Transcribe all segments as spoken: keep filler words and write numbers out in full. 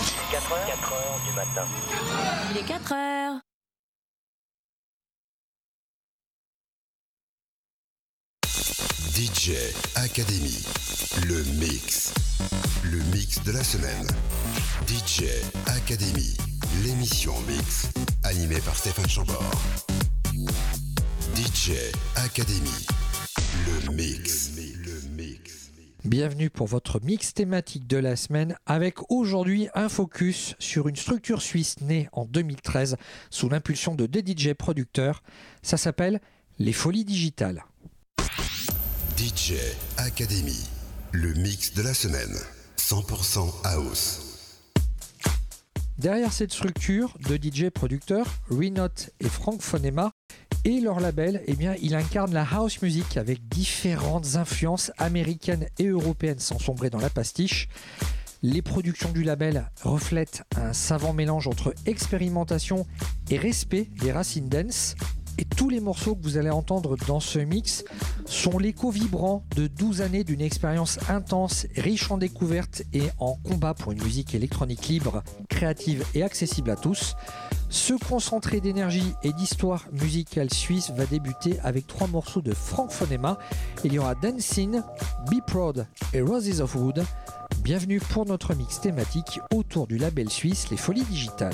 quatre heures, quatre heures du matin. Il est quatre heures. D J Academy, le mix. Le mix de la semaine. D J Academy, l'émission mix, animée par Stéphane Chambord. D J Academy, le mix. Le mix. Bienvenue pour votre mix thématique de la semaine avec aujourd'hui un focus sur une structure suisse née en deux mille treize sous l'impulsion de deux D J producteurs. Ça s'appelle Les Folies Digitales. D J Academy, le mix de la semaine, cent pour cent house. Derrière cette structure de D J producteurs, Renot et Frank Fonema et leur label, eh bien, il incarne la house music avec différentes influences américaines et européennes sans sombrer dans la pastiche. Les productions du label reflètent un savant mélange entre expérimentation et respect des racines dance. Et tous les morceaux que vous allez entendre dans ce mix sont l'écho vibrant de douze années d'une expérience intense, riche en découvertes et en combat pour une musique électronique libre, créative et accessible à tous. Ce concentré d'énergie et d'histoire musicale suisse va débuter avec trois morceaux de Frank Fonema. Il y aura Dancing, Be Proud et Roses of Wood. Bienvenue pour notre mix thématique autour du label suisse Les Folies Digitales.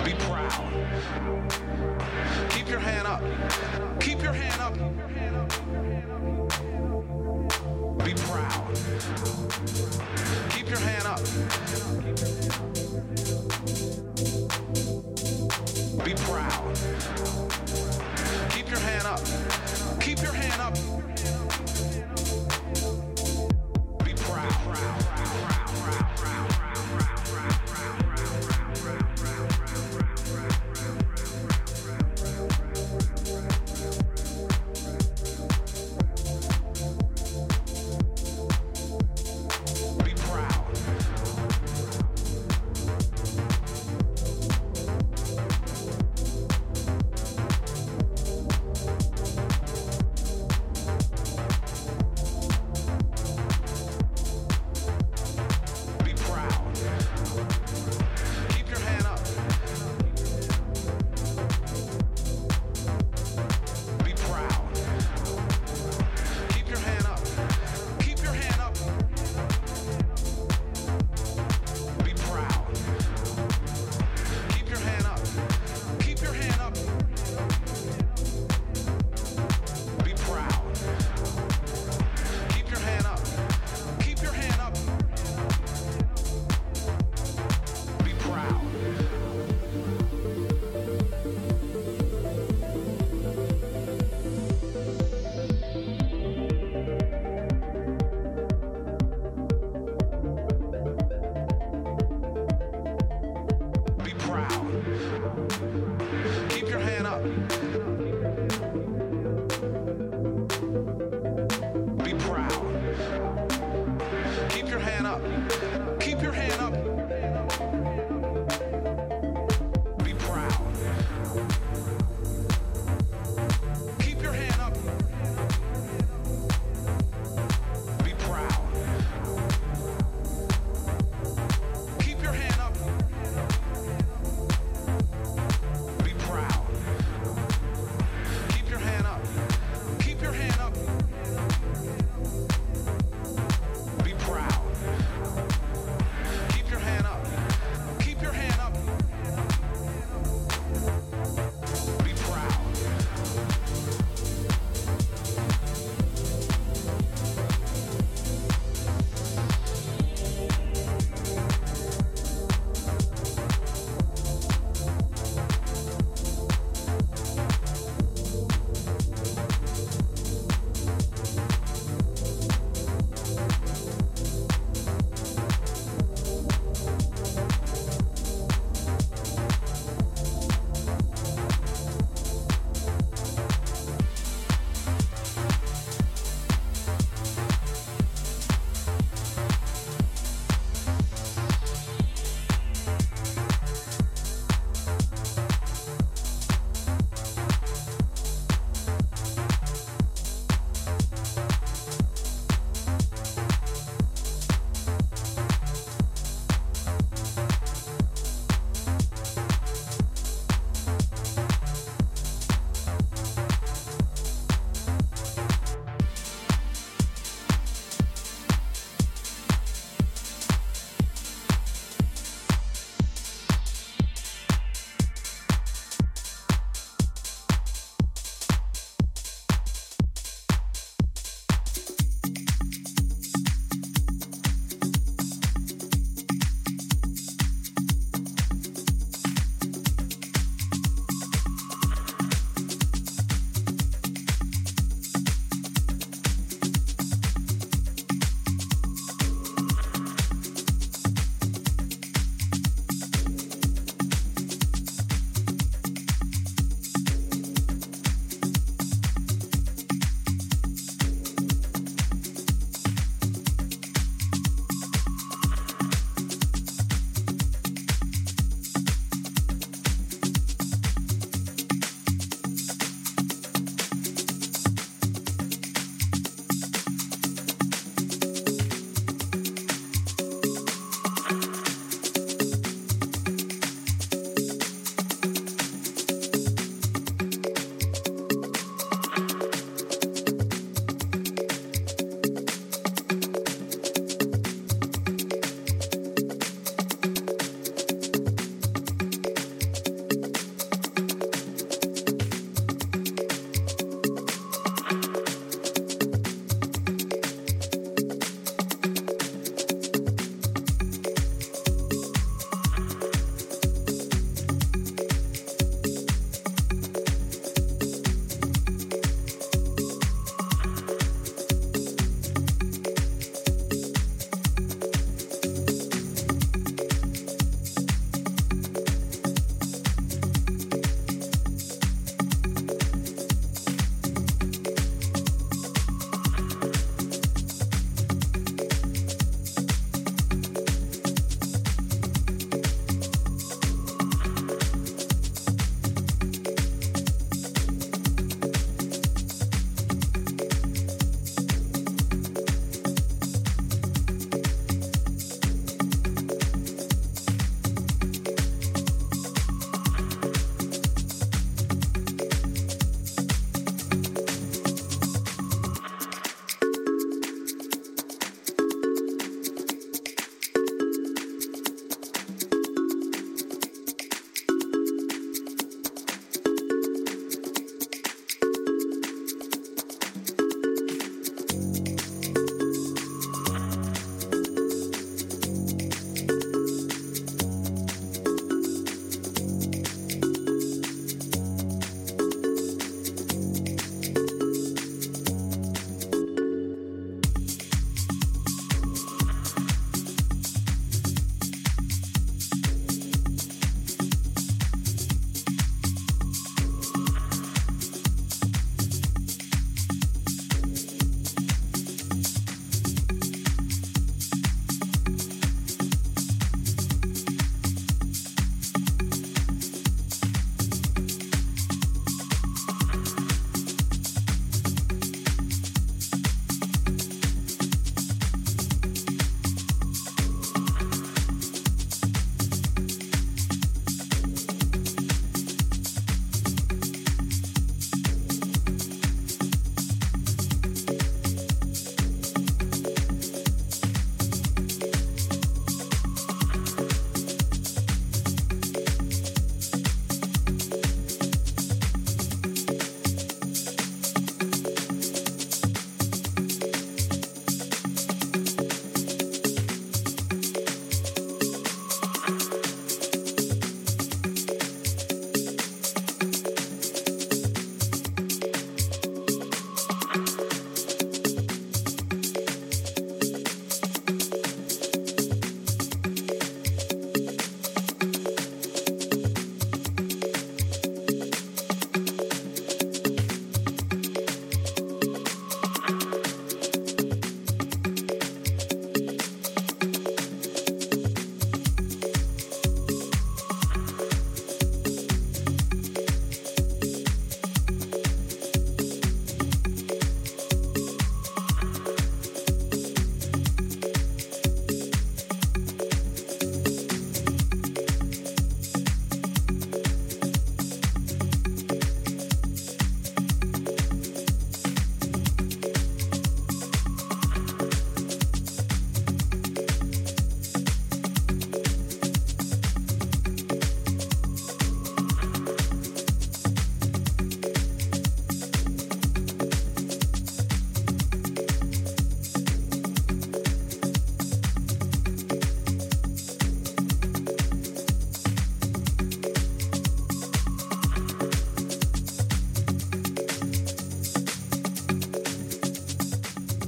Be proud. Keep your hand up. Keep your hand up. Be proud. Keep your hand up. Be proud. Keep your hand up. Keep your hand up. Be proud. proud, proud, proud, proud, proud, proud, proud, proud,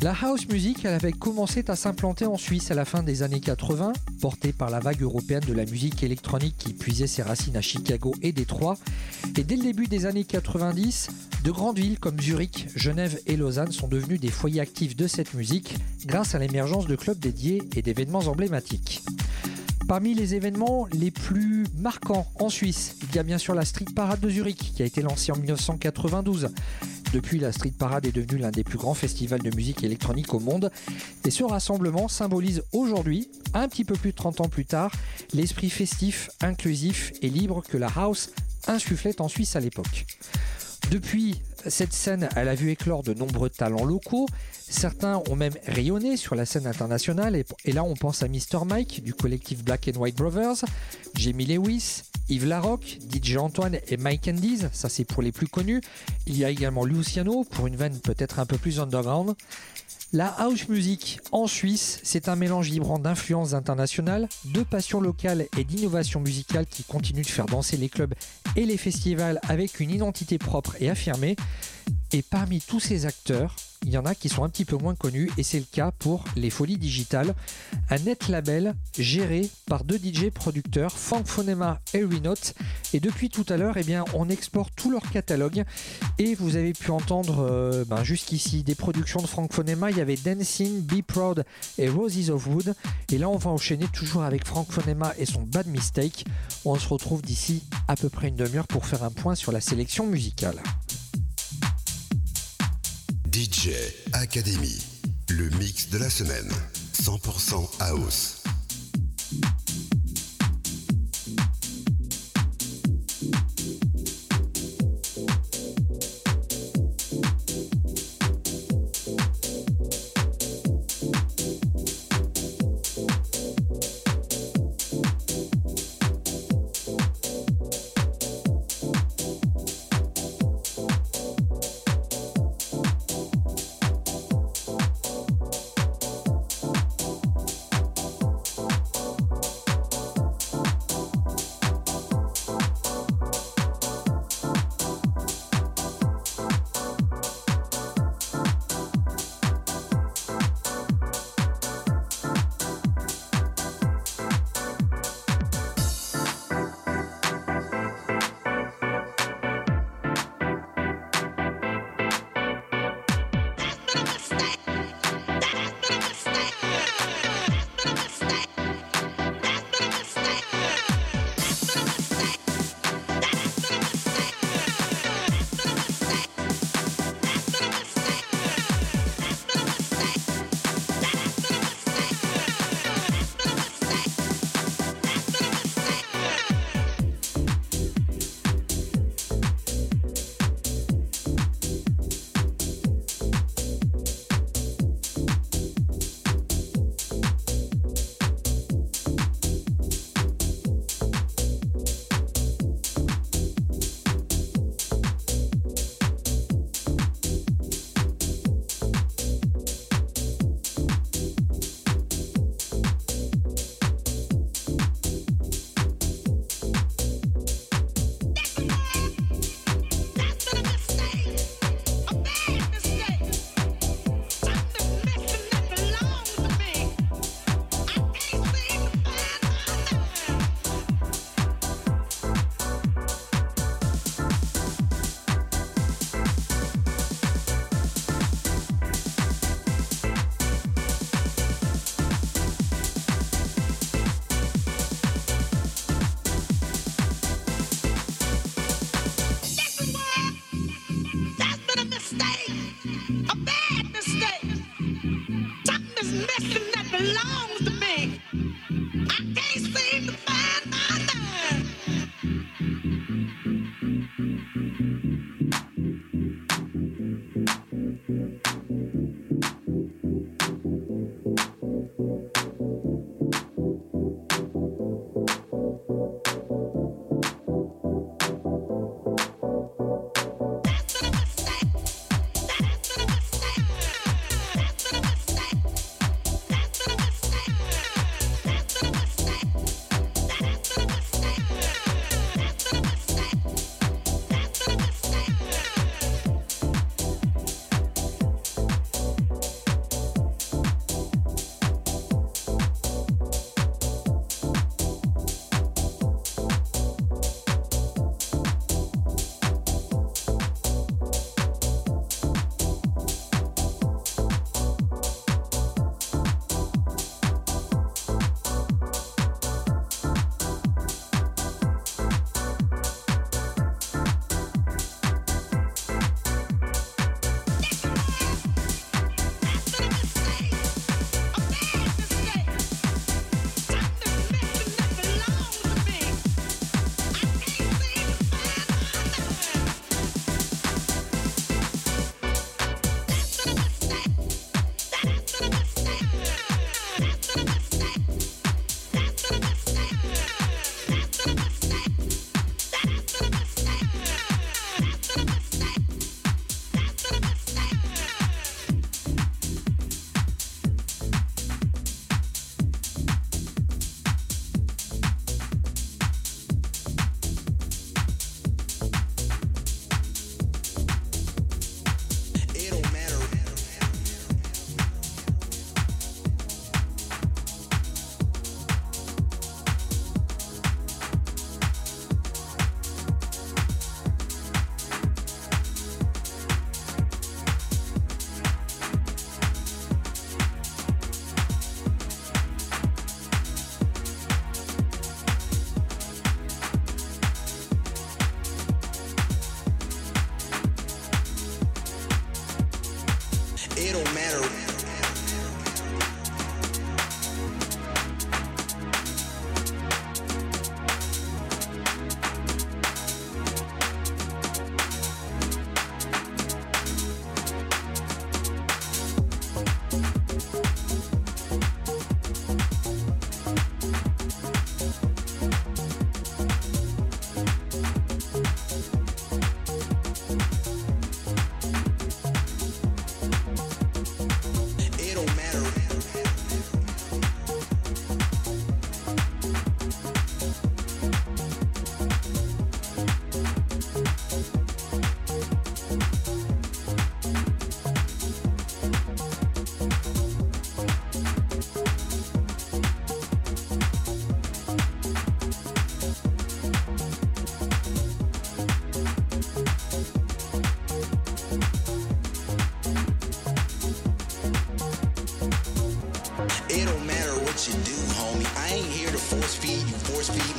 La house music, elle avait commencé à s'implanter en Suisse à la fin des années quatre-vingts, portée par la vague européenne de la musique électronique qui puisait ses racines à Chicago et Détroit. Et dès le début des années quatre-vingt-dix, de grandes villes comme Zurich, Genève et Lausanne sont devenues des foyers actifs de cette musique grâce à l'émergence de clubs dédiés et d'événements emblématiques. Parmi les événements les plus marquants en Suisse, il y a bien sûr la Street Parade de Zurich qui a été lancée en dix-neuf cent quatre-vingt-douze. Depuis, la Street Parade est devenue l'un des plus grands festivals de musique électronique au monde. Et ce rassemblement symbolise aujourd'hui, un petit peu plus de trente ans plus tard, l'esprit festif, inclusif et libre que la house insufflait en Suisse à l'époque. Depuis, cette scène, elle a vu éclore de nombreux talents locaux. Certains ont même rayonné sur la scène internationale. Et, et là, on pense à mister Mike du collectif Black and White Brothers, Jamie Lewis, Yves Larocque, D J Antoine et Mike Andes. Ça, c'est pour les plus connus. Il y a également Luciano pour une veine peut-être un peu plus underground. La house music en Suisse, c'est un mélange vibrant d'influences internationales, de passion locale et d'innovation musicale qui continue de faire danser les clubs et les festivals avec une identité propre et affirmée. Et parmi tous ces acteurs, il y en a qui sont un petit peu moins connus et c'est le cas pour les Folies Digitales, un net label géré par deux D J producteurs, Frank Fonema et Renote. Et depuis tout à l'heure, eh bien, on exporte tout leur catalogue et vous avez pu entendre euh, ben, jusqu'ici des productions de Frank Fonema. Il y avait Dancing, Be Proud et Roses of Wood. Et là, on va enchaîner toujours avec Frank Fonema et son Bad Mistake. On se retrouve d'ici à peu près une demi-heure pour faire un point sur la sélection musicale. D J Academy, le mix de la semaine, cent pour cent house.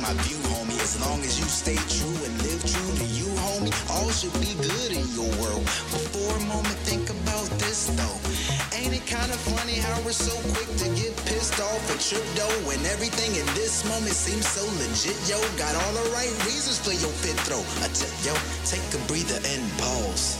my view, homie. As long as you stay true and live true to you, homie, all should be good in your world. But for a moment, think about this though. Ain't it kind of funny how we're so quick to get pissed off and tripped though, when everything in this moment seems so legit, yo? Got all the right reasons for your fit throw. I tell yo, take a breather and pause.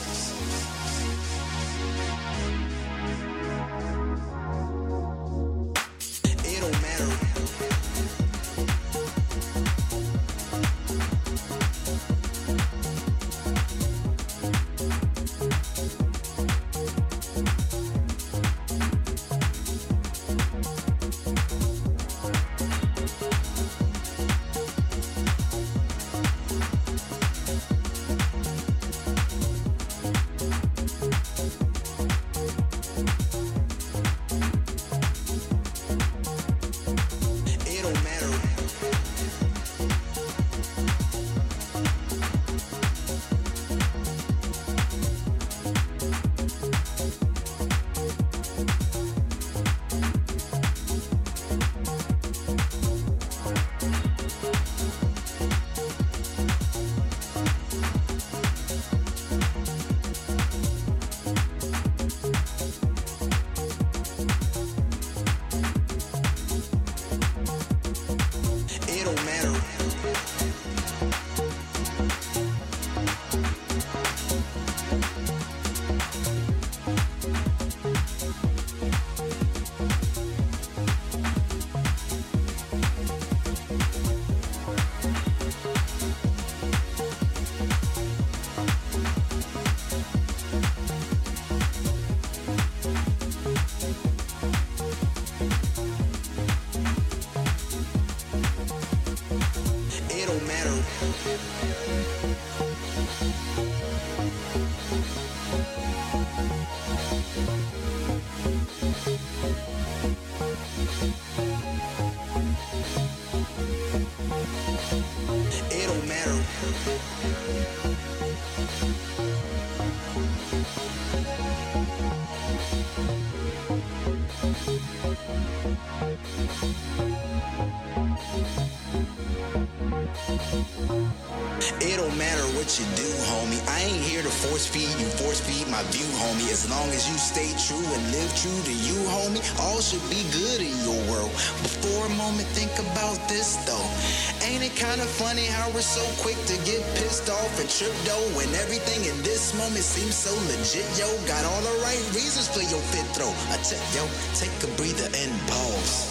It don't matter what you do, homie. I ain't here to force feed you, force feed my view, homie. As long as you stay true and live true to you, homie, all should be good in your world. But for a moment, think about this though. Ain't it kind of funny how we're so quick to get pissed off and tripped though, when everything in this moment seems so legit, yo? Got all the right reasons for your fit throw. I tell yo, take a breather and pause.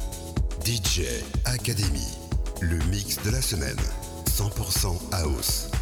D J Academy, le mix de la semaine, cent pour cent house.